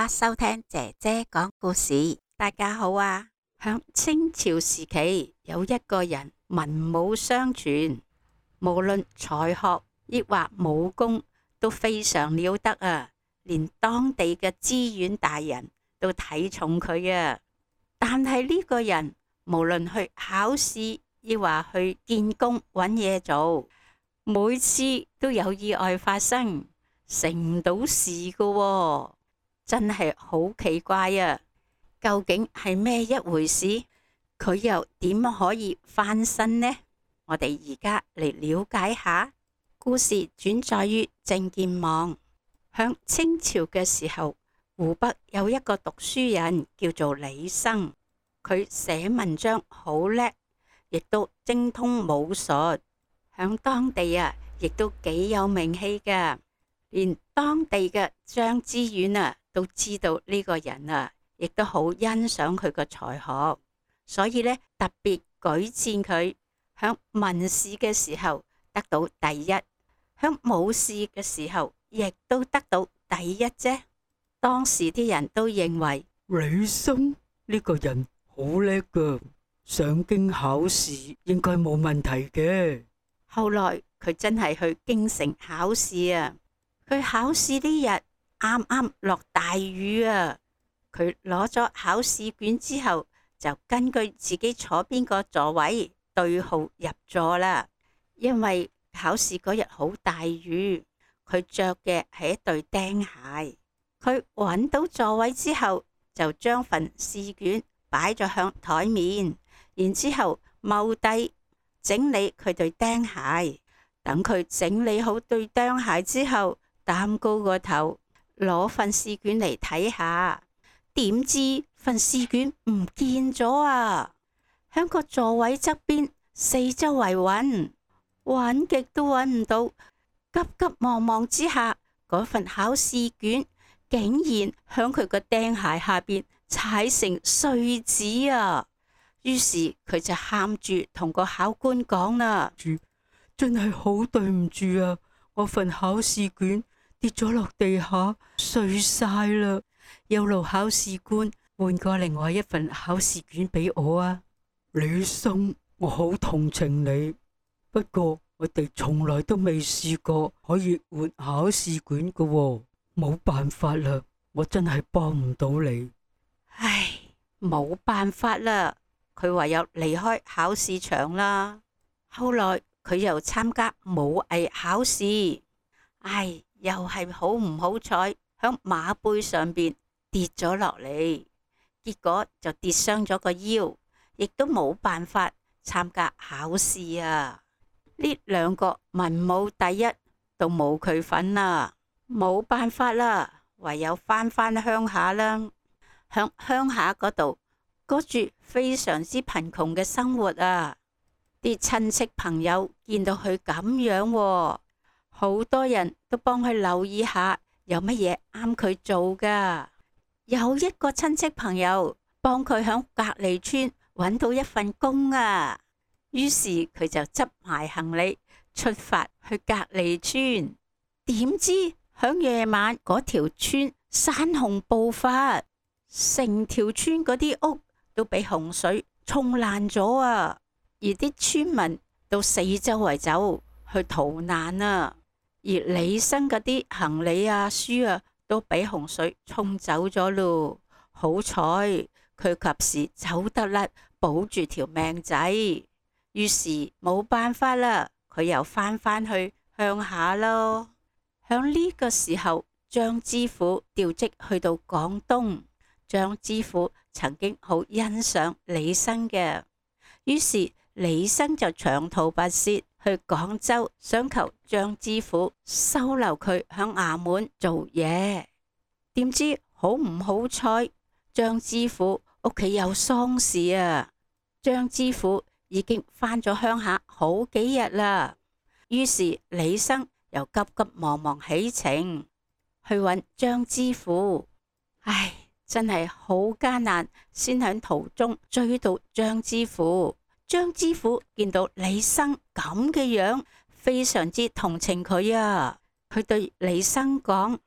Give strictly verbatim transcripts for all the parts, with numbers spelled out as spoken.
家收聽姐姐講故事。大家好啊！響清朝時期，有一個人文武雙全，無論才學抑或武功都非常了得啊！連當地嘅知縣大人都睇重佢啊！但係呢個人無論去考試抑或去見工揾嘢做，每次都有意外發生，成唔到事㗎喎，真係好奇怪啊！究竟係咩一回事？佢又點可以翻身呢？我哋而家嚟了解下。故事轉載於鄭健忘。響清朝嘅時候，湖北有一個讀書人叫做李生，佢寫文章好叻，亦都精通武術，響當地啊，亦都幾有名氣㗎。連當地嘅張知縣啊都知道呢個人啊，亦都好欣賞佢個才學，所以呢，特別舉薦佢響文試嘅時候得到第一，響武試嘅時候亦都得到第一啫。當時啲人都認為李生呢個人好叻㗎，上京考試應該冇問題嘅。 後來佢真係去京城考試啊！佢考試呢日啱啱落大雨啊！佢攞咗考試卷之後，就根據自己坐邊個座位對號入座啦。因為考試嗰日好大雨，佢着嘅係一對釘鞋。佢揾到座位之後，就將份試卷擺咗向台面，然之後踎低整理佢對釘鞋。等佢整理好對釘鞋之後，擔高個頭攞份試卷嚟睇下，點知份試卷唔見咗啊！響個座位側邊四周圍揾，揾極都揾唔到。急急忙忙之下，嗰份考試卷竟然響佢個釘鞋下邊踩成碎紙啊！於是佢就喊住同個考官講啦： 真係好對唔住啊！我份考試卷跌咗落地下，碎晒啦！有勞考試官換過另外一份考試卷俾我啊！李生，我好同情你，不過我哋從來都未試過可以換考試卷㗎喎，冇辦法啦，我真係幫唔到你。 唉，冇辦法啦，佢唯有離開考試場啦。後來佢又參加武藝考試，唉，又係好唔好彩，響馬背上邊跌咗落嚟，結果就跌傷咗個腰，亦都冇辦法參加考試啊！呢兩個文武第一都冇佢份啦，冇辦法啦，唯有翻返鄉下啦。響鄉下嗰度過住非常之貧窮嘅生活啊！啲親戚朋友見到佢咁樣喎，好多人都幫佢留意下有乜嘢啱佢做噶。有一個親戚朋友幫佢響隔離村揾到一份工啊，於是佢就執埋行李出發去隔離村。點知響夜晚嗰條村山洪暴發，成條村嗰啲屋都俾洪水沖爛咗啊！而啲村民到四周圍走去逃難啊，而李生嗰啲行李啊、書啊都俾洪水沖走咗咯。好彩佢及時走得甩，保住條命仔。於是冇辦法啦，佢又翻返去鄉下咯。響呢個時候，張知府調職去到廣東。張知府曾經好欣賞李生嘅，於是李生就長途跋涉去廣州，想求張知府收留佢響衙門做嘢。點知好唔好彩，張知府屋企有喪事啊！張知府已經返咗鄉下好幾日啦，於是李生又急急忙忙起程去揾張知府。唉，真係好艱難，先喺途中追到張知府。張知府見到李生咁嘅樣，非常之同情佢啊！佢對李生講：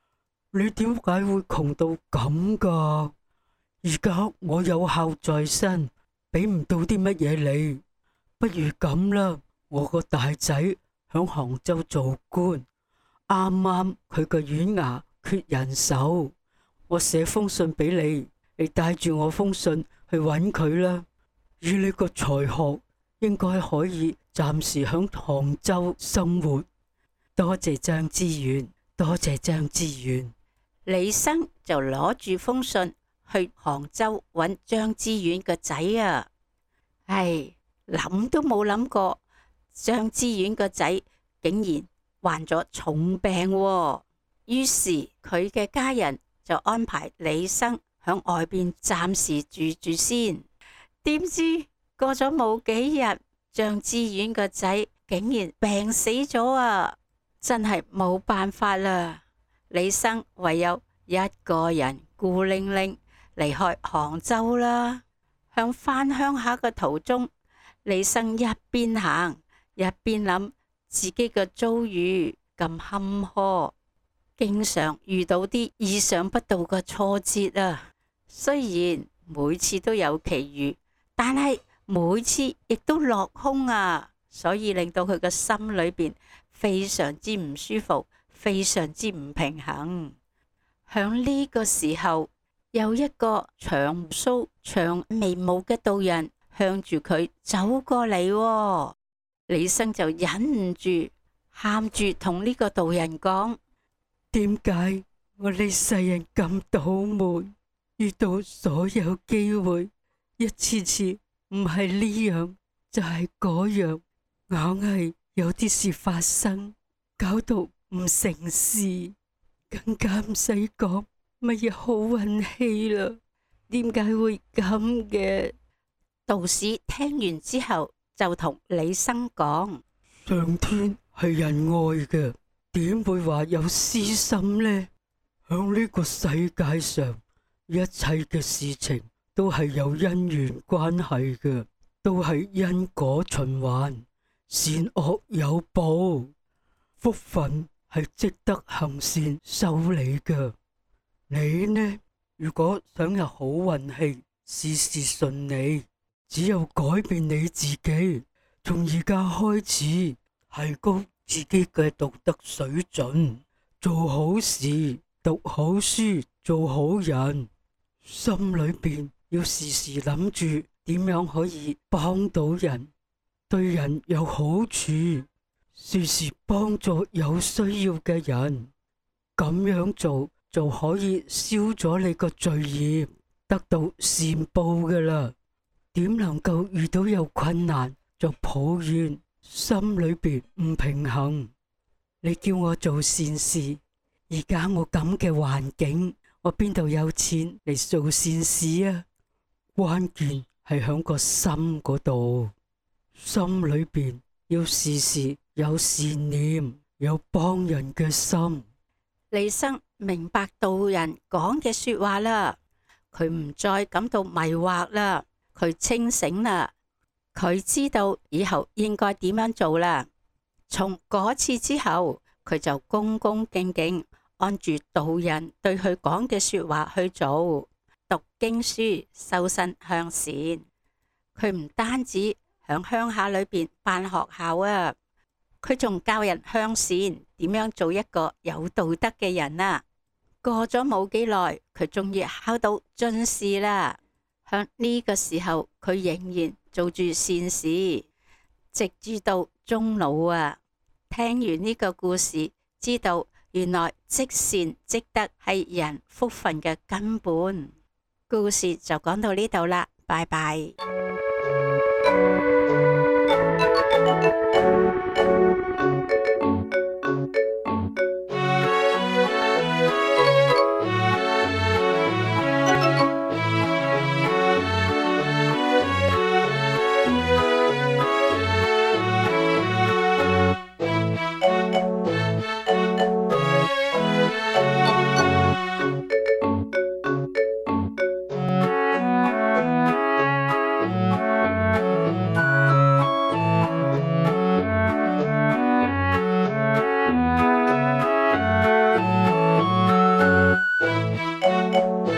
你點解會窮到咁噶？而家我有孝在身，俾唔到啲乜嘢你，不如咁啦，我個大仔響杭州做官，啱啱佢個縣衙缺人手，我寫封信俾你，你帶住我封信去搵佢啦。以你個才學，應該可以暫時響杭州生活。多謝張知縣，多謝張知縣。 李生就攞住封信去杭州揾張知縣個仔啊！唉，諗都冇諗過，張知縣個仔竟然患咗重病喎。於是佢嘅家人就安排李生響外邊暫時住住先。點知過咗冇幾日，張知縣個仔竟然病死咗啊！真係冇辦法啦，李生唯有一個人孤零零離開杭州啦。向返鄉下嘅途中，李生一邊行一邊諗自己嘅遭遇咁坎坷，經常遇到啲意想不到嘅挫折啊。雖然每次都有奇遇，但係每次亦都落空啊，所以令到佢嘅心裏邊非常之唔舒服，非常之唔平衡。響呢個時候，有一個長鬚長眉毛嘅道人向住佢走過嚟喎。李生就忍唔住喊住同呢個道人講： 點解我呢世人咁倒霉，遇到所有機會，一次次唔係呢樣就係嗰樣，硬係有啲事發生，搞到唔成事，更加唔使講乜嘢好運氣啦。點解會咁嘅？ 道士聽完之後就同李生講： 上天係仁愛嘅，點會話有私心呢？響呢個世界上，一切嘅事情都係有因緣關係嘅，都係因果循環，善惡有報，福分係積德行善收你嘅。你呢？如果想有好運氣，事事順利，只有改變你自己，從而家開始提高自己嘅道德水準，做好事，讀好書，做好人，心裏邊要時時諗住點樣可以幫到人，對人有好處，時時幫助有需要嘅人，咁樣做就可以消咗你個罪業，得到善報㗎喇。點能夠遇到有困難就抱怨，心裏邊唔平衡？你叫我做善事，而家我咁嘅環境，我邊度有錢嚟做善事啊？關鍵係響個心嗰度，心裏邊要時時有善念，有幫人嘅心。 李生明白道人講嘅說話啦，佢唔再感到迷惑啦，佢清醒啦，佢知道以後應該點樣做啦。從嗰次之後，佢就恭恭敬敬按住道人對佢講嘅說話去做，讀經書，修身向善。佢唔單止響鄉下裏邊辦學校啊，佢仲教人向善，點樣做一個有道德嘅人啊。過咗冇幾耐，佢終於考到進士啦。響呢個時候，佢仍然做住善事，直至到終老啊。聽完呢個故事，知道原來積善積德係人福分嘅根本。故事就講到呢度啦，拜拜。 拜。